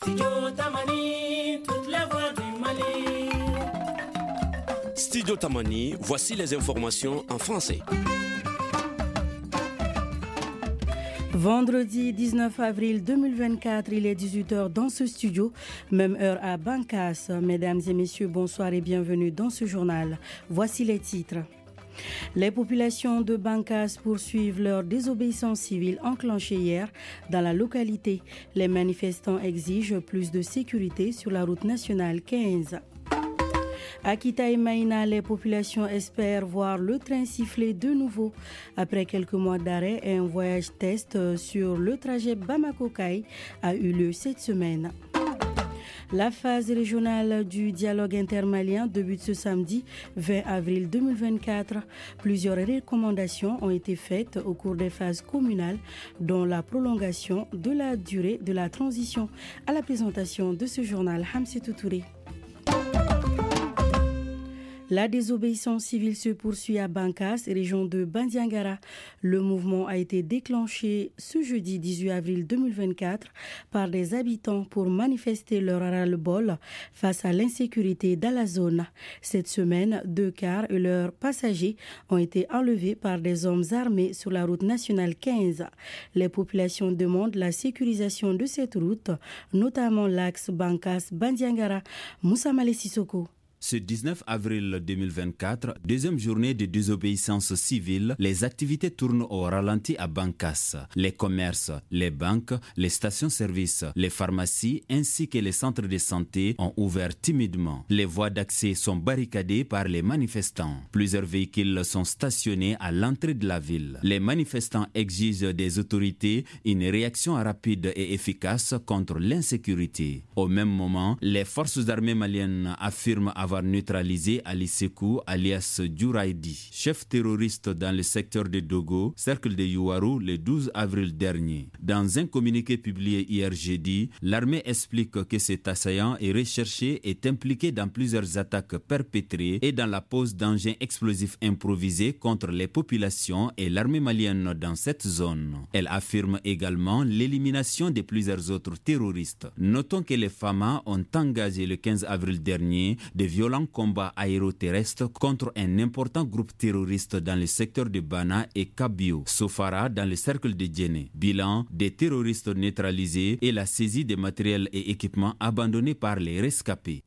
Studio Tamani, voici les informations en français. Vendredi 19 avril 2024, il est 18h dans ce studio, même heure à Bankas. Mesdames et messieurs, bonsoir et bienvenue dans ce journal. Voici les titres. Les populations de Bankas poursuivent leur désobéissance civile enclenchée hier dans la localité. Les manifestants exigent plus de sécurité sur la route nationale 15. À Kita et Maïna, les populations espèrent voir le train siffler de nouveau. Après quelques mois d'arrêt, un voyage test sur le trajet Bamako-Kai a eu lieu cette semaine. La phase régionale du dialogue intermalien débute ce samedi 20 avril 2024. Plusieurs recommandations ont été faites au cours des phases communales, dont la prolongation de la durée de la transition. À la présentation de ce journal, Hamsetou Touré. La désobéissance civile se poursuit à Bankas, région de Bandiangara. Le mouvement a été déclenché ce jeudi 18 avril 2024 par des habitants pour manifester leur ras-le-bol face à l'insécurité dans la zone. Cette semaine, 2 cars et leurs passagers ont été enlevés par des hommes armés sur la route nationale 15. Les populations demandent la sécurisation de cette route, notamment l'axe Bankas-Bandiangara. Moussa Malé Sissoko. Ce 19 avril 2024, deuxième journée de désobéissance civile, les activités tournent au ralenti à Bankas. Les commerces, les banques, les stations-service, les pharmacies ainsi que les centres de santé ont ouvert timidement. Les voies d'accès sont barricadées par les manifestants. Plusieurs véhicules sont stationnés à l'entrée de la ville. Les manifestants exigent des autorités une réaction rapide et efficace contre l'insécurité. Au même moment, les forces armées maliennes affirment avoir neutralisé Ali Sekou alias Djouraïdi, chef terroriste dans le secteur de Dogo, cercle de Youarou, le 12 avril dernier. Dans un communiqué publié hier jeudi, l'armée explique que cet assaillant est recherché et est impliqué dans plusieurs attaques perpétrées et dans la pose d'engins explosifs improvisés contre les populations et l'armée malienne dans cette zone. Elle affirme également l'élimination de plusieurs autres terroristes. Notons que les FAMA ont engagé le 15 avril dernier de violents combats aéroterrestres contre un important groupe terroriste dans le secteur de Bana et Kabio, Sofara dans le cercle de Djéné. Bilan, des terroristes neutralisés et la saisie des matériels et équipements abandonnés par les rescapés.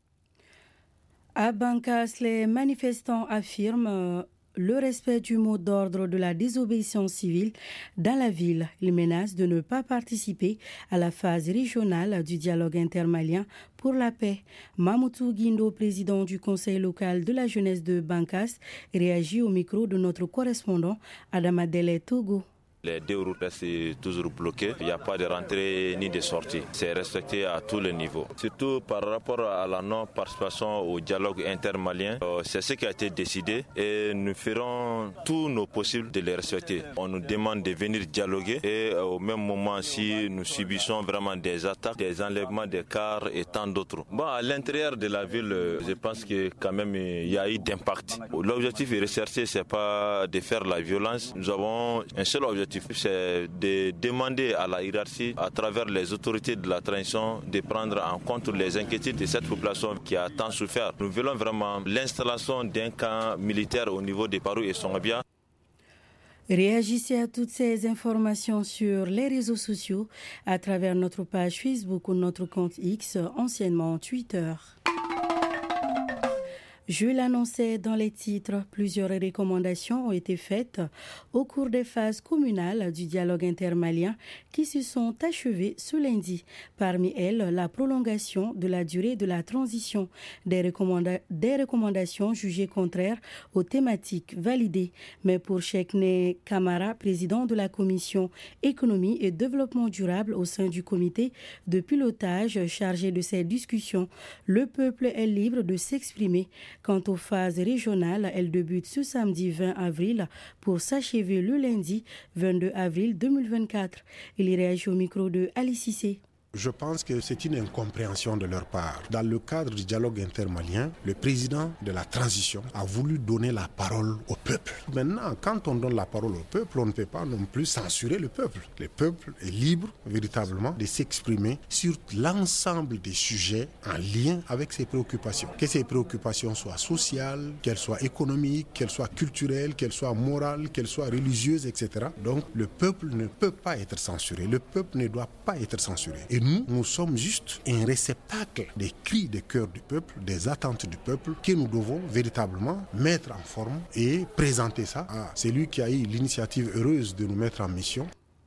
À Bankas, les manifestants affirment le respect du mot d'ordre de la désobéissance civile dans la ville. Ils menacent de ne pas participer à la phase régionale du dialogue intermalien pour la paix. Mamoutou Guindo, président du conseil local de la jeunesse de Bankas, réagit au micro de notre correspondant Adama Dele Togo. Les deux routes restent toujours bloquées. Il n'y a pas de rentrée ni de sortie. C'est respecté à tous les niveaux. Surtout par rapport à la non-participation au dialogue intermalien. C'est ce qui a été décidé et nous ferons tout nos possibles de les respecter. On nous demande de venir dialoguer et au même moment si nous subissons vraiment des attaques, des enlèvements de cars et tant d'autres. À l'intérieur de la ville, je pense que quand même il y a eu d'impact. L'objectif est recherché, c'est pas de faire la violence. Nous avons un seul objectif, c'est de demander à la hiérarchie, à travers les autorités de la transition, de prendre en compte les inquiétudes de cette population qui a tant souffert. Nous voulons vraiment l'installation d'un camp militaire au niveau de Parou et Songabia. Réagissez à toutes ces informations sur les réseaux sociaux à travers notre page Facebook ou notre compte X, anciennement Twitter. Je l'annonçais dans les titres, plusieurs recommandations ont été faites au cours des phases communales du dialogue intermalien qui se sont achevées ce lundi. Parmi elles, la prolongation de la durée de la transition, des recommandations jugées contraires aux thématiques validées. Mais pour Chekne Kamara, président de la commission économie et développement durable au sein du comité de pilotage chargé de ces discussions, le peuple est libre de s'exprimer. Quant aux phases régionales, elles débutent ce samedi 20 avril pour s'achever le lundi 22 avril 2024. Il réagit au micro de Ali Cissé. Je pense que c'est une incompréhension de leur part. Dans le cadre du dialogue intermalien, le président de la transition a voulu donner la parole au peuple. Maintenant, quand on donne la parole au peuple, on ne peut pas non plus censurer le peuple. Le peuple est libre, véritablement, de s'exprimer sur l'ensemble des sujets en lien avec ses préoccupations. Que ces préoccupations soient sociales, qu'elles soient économiques, qu'elles soient culturelles, qu'elles soient morales, qu'elles soient religieuses, etc. Donc, le peuple ne peut pas être censuré. Le peuple ne doit pas être censuré. Et nous sommes juste un réceptacle des cris de cœur du peuple, des attentes du peuple, que nous devons véritablement mettre en forme et présenter ça à celui qui a eu l'initiative heureuse de nous mettre en mission.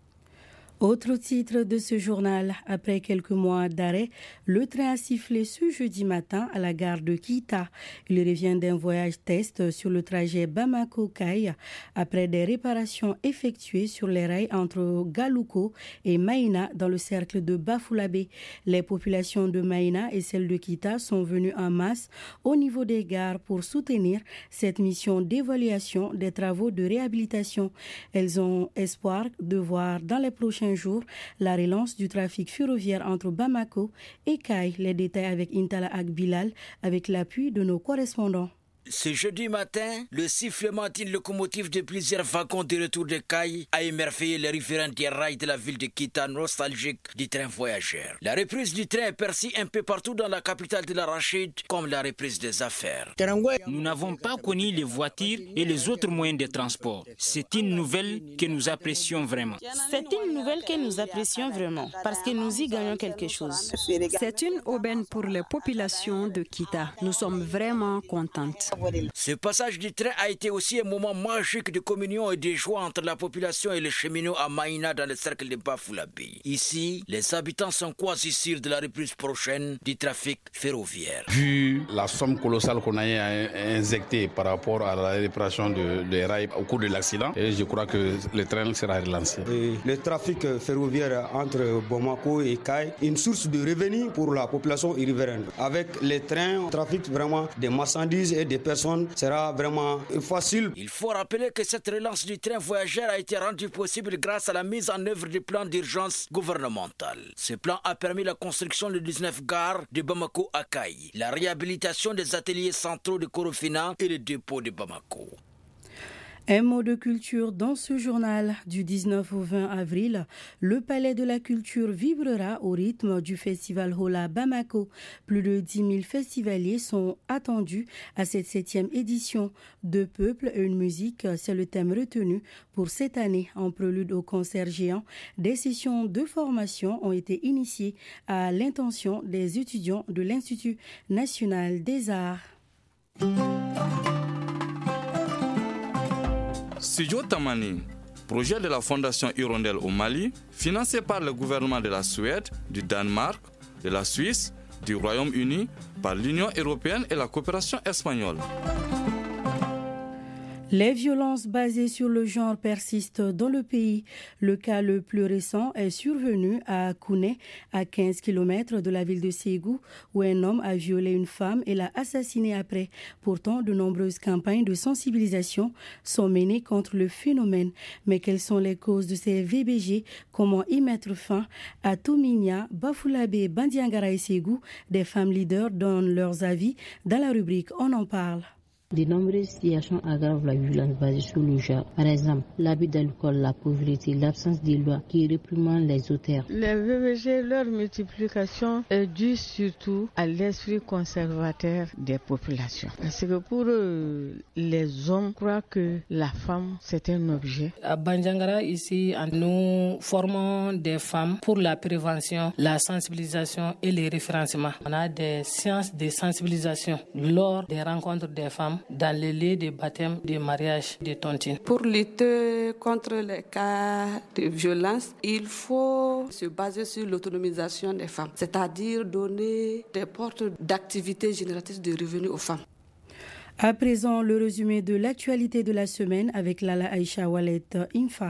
Autre titre de ce journal, après quelques mois d'arrêt, le train a sifflé ce jeudi matin à la gare de Kita. Il revient d'un voyage test sur le trajet Bamako-Kai après des réparations effectuées sur les rails entre Galouko et Maïna dans le cercle de Bafoulabé. Les populations de Maïna et celles de Kita sont venues en masse au niveau des gares pour soutenir cette mission d'évaluation des travaux de réhabilitation. Elles ont espoir de voir dans les prochains jours la relance du trafic ferroviaire entre Bamako et Kai. Les détails avec Intala Akbilal avec l'appui de nos correspondants. Ce jeudi matin, le sifflement d'une locomotive de plusieurs wagons de retour de Kai a émerveillé les riverains des rails de la ville de Kita, nostalgique du train voyageur. La reprise du train est perçue un peu partout dans la capitale de l'Arachide comme la reprise des affaires. Nous n'avons pas connu les voitures et les autres moyens de transport. C'est une nouvelle que nous apprécions vraiment. C'est une nouvelle que nous apprécions vraiment parce que nous y gagnons quelque chose. C'est une aubaine pour les populations de Kita. Nous sommes vraiment contentes. Ce passage du train a été aussi un moment magique de communion et de joie entre la population et les cheminots à Maïna dans le cercle de Bafoulabé. Ici, les habitants sont quasi sûrs de la reprise prochaine du trafic ferroviaire. Vu la somme colossale qu'on a injectée par rapport à la réparation des rails au cours de l'accident, et je crois que le train sera relancé. Le trafic ferroviaire entre Bamako et Kai, une source de revenus pour la population riveraine. Avec les trains, on trafique vraiment des marchandises et des personnes sera vraiment facile. Il faut rappeler que cette relance du train voyageur a été rendue possible grâce à la mise en œuvre du plan d'urgence gouvernemental. Ce plan a permis la construction de 19 gares de Bamako à Kai, la réhabilitation des ateliers centraux de Korofina et le dépôt de Bamako. Un mot de culture dans ce journal. Du 19 au 20 avril, le Palais de la Culture vibrera au rythme du festival Hola Bamako. Plus de 10 000 festivaliers sont attendus à cette 7e édition. Deux peuples et une musique, c'est le thème retenu pour cette année. En prélude au concert géant, des sessions de formation ont été initiées à l'intention des étudiants de l'Institut national des arts. Studio Tamani, projet de la Fondation Hirondelle au Mali, financé par le gouvernement de la Suède, du Danemark, de la Suisse, du Royaume-Uni, par l'Union européenne et la coopération espagnole. Les violences basées sur le genre persistent dans le pays. Le cas le plus récent est survenu à Kouné, à 15 km de la ville de Ségou, où un homme a violé une femme et l'a assassinée après. Pourtant, de nombreuses campagnes de sensibilisation sont menées contre le phénomène. Mais quelles sont les causes de ces VBG? Comment y mettre fin? À Touminia, Bafoulabé, Bandiangara et Ségou, des femmes leaders donnent leurs avis dans la rubrique On en parle. De nombreuses situations aggravent la violence basée sur le genre. Par exemple, l'abus d'alcool, la pauvreté, l'absence de loi qui réprimandent les auteurs. Les VBG, leur multiplication est due surtout à l'esprit conservateur des populations. Parce que pour eux, les hommes croient que la femme, c'est un objet. À Bandiangara, ici, nous formons des femmes pour la prévention, la sensibilisation et les référencements. On a des séances de sensibilisation lors des rencontres des femmes dans les lieux de baptême, de mariage, de tontine. Pour lutter contre les cas de violence, il faut se baser sur l'autonomisation des femmes, c'est-à-dire donner des portes d'activités génératrices de revenus aux femmes. À présent, le résumé de l'actualité de la semaine avec Lala Aïcha Wallet Infa.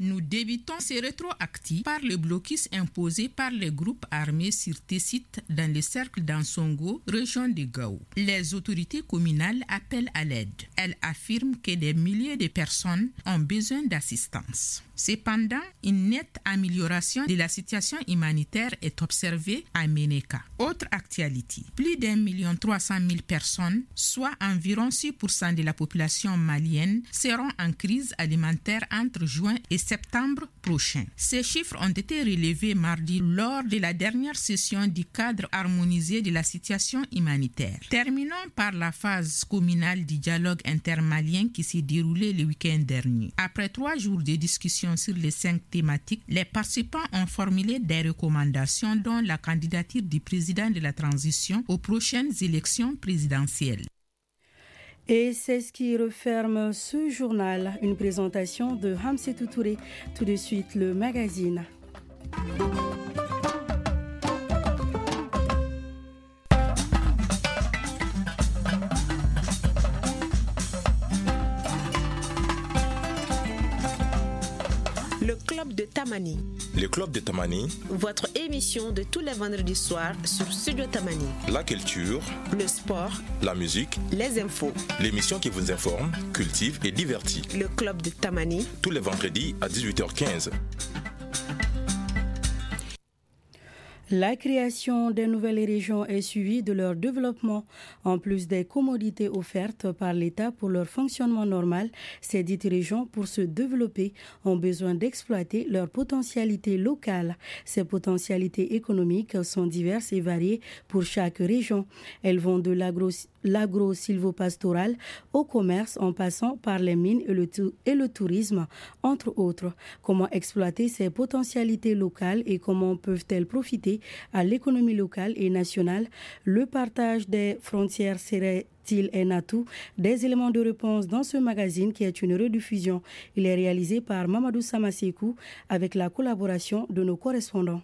nous débutons ces rétroactifs par le blocus imposé par les groupes armés sur Tessit dans le cercle d'Ansongo, région de Gao. Les autorités communales appellent à l'aide. Elles affirment que des milliers de personnes ont besoin d'assistance. Cependant, une nette amélioration de la situation humanitaire est observée à Meneka. Autre actualité, plus d'1,3 personnes, soit environ 6% de la population malienne, seront en crise alimentaire entre juin et septembre prochain. Ces chiffres ont été relevés mardi lors de la dernière session du cadre harmonisé de la situation humanitaire. Terminons par la phase communale du dialogue intermalien qui s'est déroulé le week-end dernier. Après 3 jours de discussion sur les 5 thématiques, les participants ont formulé des recommandations dont la candidature du président de la transition aux prochaines élections présidentielles. Et c'est ce qui referme ce journal, une présentation de Hamsetou Touré. Tout de suite, le magazine. Le Club de Tamani. Le Club de Tamani. Votre émission de tous les vendredis soirs sur Studio Tamani. La culture. Le sport. La musique. Les infos. L'émission qui vous informe, cultive et divertit. Le Club de Tamani. Tous les vendredis à 18h15. La création des nouvelles régions est suivie de leur développement. En plus des commodités offertes par l'État pour leur fonctionnement normal, ces dites régions, pour se développer, ont besoin d'exploiter leur potentialité locale. Ces potentialités économiques sont diverses et variées pour chaque région. Elles vont de l'agro-sylvopastoral au commerce en passant par les mines et le tourisme, entre autres. Comment exploiter ces potentialités locales et comment peuvent-elles profiter à l'économie locale et nationale? Le partage des frontières serait-il un atout? Des éléments de réponse dans ce magazine qui est une rediffusion. Il est réalisé par Mamadou Samasekou avec la collaboration de nos correspondants.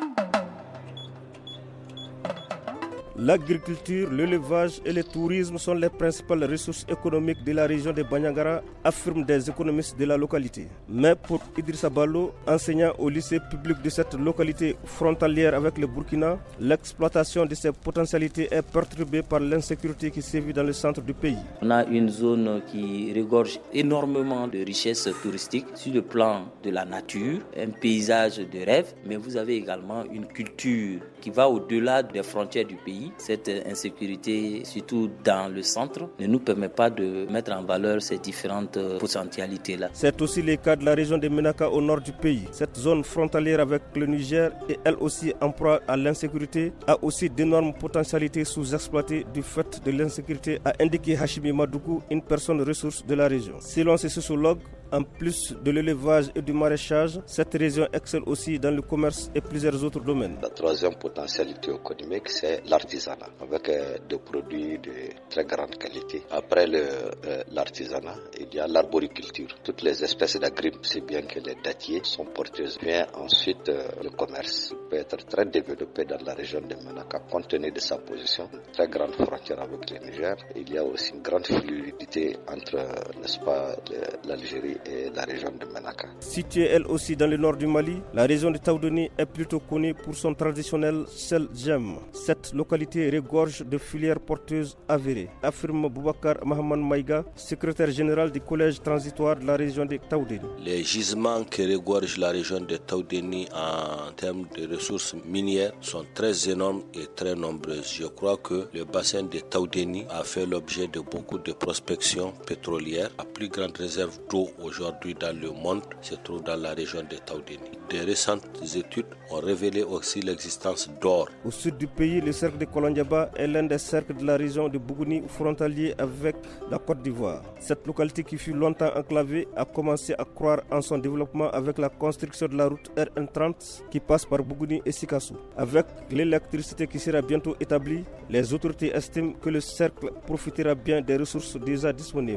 L'agriculture, l'élevage et le tourisme sont les principales ressources économiques de la région de Bandiagara, affirment des économistes de la localité. Mais pour Idrissa Ballo, enseignant au lycée public de cette localité frontalière avec le Burkina, l'exploitation de ces potentialités est perturbée par l'insécurité qui sévit dans le centre du pays. On a une zone qui regorge énormément de richesses touristiques sur le plan de la nature, un paysage de rêve, mais vous avez également une culture qui va au-delà des frontières du pays. Cette insécurité, surtout dans le centre, ne nous permet pas de mettre en valeur ces différentes potentialités-là. C'est aussi le cas de la région de Menaka au nord du pays. Cette zone frontalière avec le Niger et elle aussi en proie à l'insécurité a aussi d'énormes potentialités sous-exploitées du fait de l'insécurité, a indiqué Hashimi Madoukou, une personne ressource de la région. Selon ces sociologues, en plus de l'élevage et du maraîchage, cette région excelle aussi dans le commerce et plusieurs autres domaines. La troisième potentialité économique, c'est l'artisanat, avec des produits de très grande qualité. Après l'artisanat, il y a l'arboriculture. Toutes les espèces d'agriculture, c'est bien que les dattiers sont porteuses. Vient ensuite le commerce, qui peut être très développé dans la région de Menaka, compte tenu de sa position, une très grande frontière avec le Niger. Il y a aussi une grande fluidité entre, n'est-ce pas, l'Algérie et la région de Menaka. Située elle aussi dans le nord du Mali, la région de Taoudeni est plutôt connue pour son traditionnel sel gemme. Cette localité regorge de filières porteuses avérées, affirme Boubacar Mahaman Maïga, secrétaire général du collège transitoire de la région de Taoudeni. Les gisements qui regorgent la région de Taoudeni en termes de ressources minières sont très énormes et très nombreuses. Je crois que le bassin de Taoudeni a fait l'objet de beaucoup de prospections pétrolières. La plus grande réserve d'eau aujourd'hui dans le monde se trouve dans la région de Taoudeni. Des récentes études ont révélé aussi l'existence d'or. Au sud du pays, le cercle de Kolondiaba est l'un des cercles de la région de Bougouni, frontalier avec la Côte d'Ivoire. Cette localité qui fut longtemps enclavée a commencé à croire en son développement avec la construction de la route RN30 qui passe par Bougouni et Sikassou. Avec l'électricité qui sera bientôt établie, les autorités estiment que le cercle profitera bien des ressources déjà disponibles.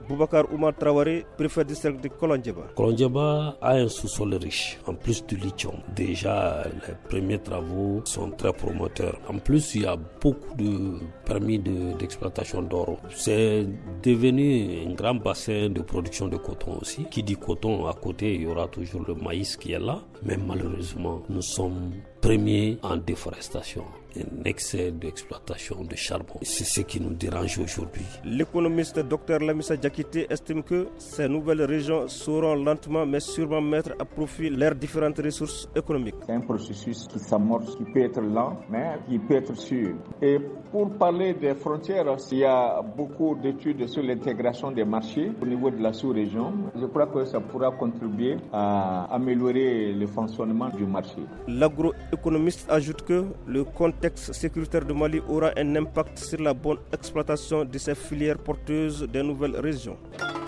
Boubacar Oumar Traoré, préfet district de Kolondjeba. Kolondjeba a un sous-sol riche, en plus du lithium. Déjà, les premiers travaux sont très promoteurs. En plus, il y a beaucoup de permis d'exploitation d'or. C'est devenu un grand bassin de production de coton aussi. Qui dit coton, à côté, il y aura toujours le maïs qui est là. Mais malheureusement, nous sommes premiers en déforestation. Un excès d'exploitation de charbon. C'est ce qui nous dérange aujourd'hui. L'économiste Dr Lamissa Diakité estime que ces nouvelles régions sauront lentement mais sûrement mettre à profit leurs différentes ressources économiques. C'est un processus qui s'amorce, qui peut être lent, mais qui peut être sûr. Et pour parler des frontières, il y a beaucoup d'études sur l'intégration des marchés au niveau de la sous-région. Je crois que ça pourra contribuer à améliorer le fonctionnement du marché. L'agroéconomiste ajoute que le contexte sécuritaire de Mali aura un impact sur la bonne exploitation de ces filières porteuses des nouvelles régions.